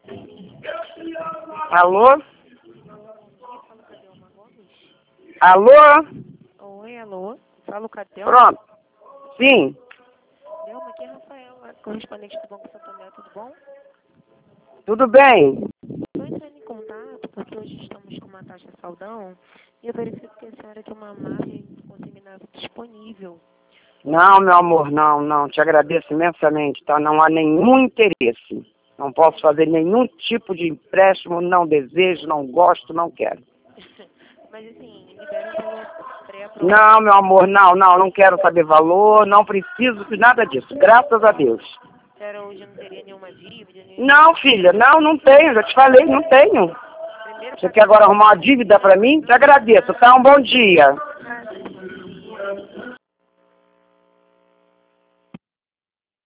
Alô? Alô? Oi, alô? Fala o Catel. Pronto. Sim. Delma, aqui é Rafaela, correspondente do Banco Santander, tudo bom? Tudo bem? Estou entrando em contato porque hoje estamos com uma taxa saldão e eu verifico que a senhora tem uma margem consignável disponível. Não, meu amor, não. Te agradeço imensamente, tá? Não há nenhum interesse. Não posso fazer nenhum tipo de empréstimo, não desejo, não gosto, não quero. Mas assim, libera um valor pré-aprovado. Não, meu amor, não quero saber valor, não preciso de nada disso, graças a Deus. A senhora hoje não teria nenhuma dívida? Não, filha, não tenho, já te falei, não tenho. Primeiro Você quer agora arrumar uma dívida pra mim? Te agradeço, tá? Um bom dia.